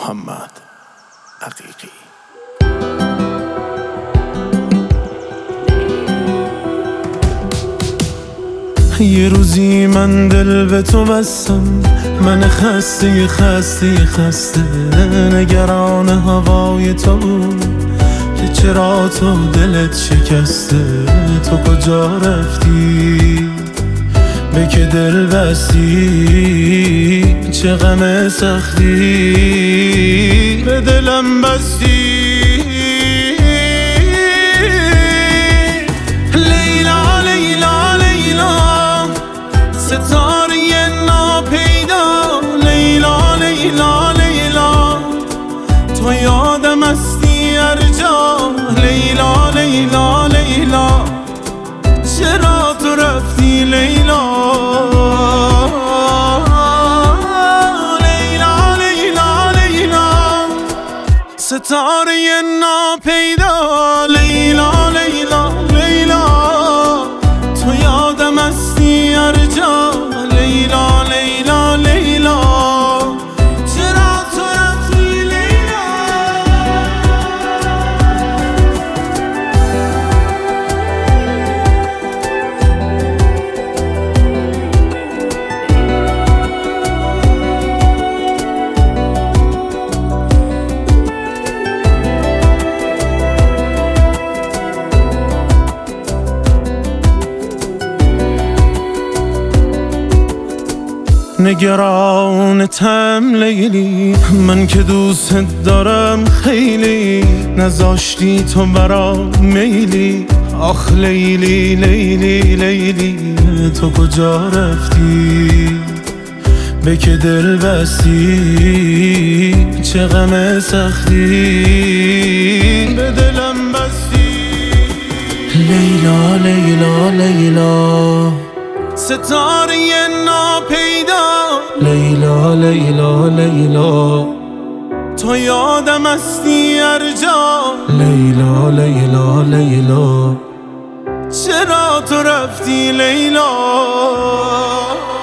محمد عقیقی. یه روزی من دل به تو بستم، من خسته نگران هوای تو بود که چرا تو دلت شکسته. تو کجا رفتی به که دل بستی، چه غم سختی به دلم بستی. لیلا لیلا لیلا ستاره ناپیدا، لیلا لیلا لیلا تو یادم هستی هر جا. لیلا لیلا لیلا چرا تو رفتی لیلا. لیلا لیلا لیلا ستاره ناپیدا، لیلا لیلا لیلا تو یادم هستی هر جا. لیلا لیلا لیلا چرا تو رفتی لیلا. نگرانتم لیلی، من که دوست دارم خیلی، نذاشتی تو برا میلی. آخ لیلی لیلی لیلی تو کجا رفتی به که دل بستی، چه غم سختی به دلم بستی. لیلا لیلا لیلا ستاره ناپیدا، لیلا لیلا لیلا تو یادم هستی هر جا. لیلا لیلا لیلا چرا تو رفتی لیلا.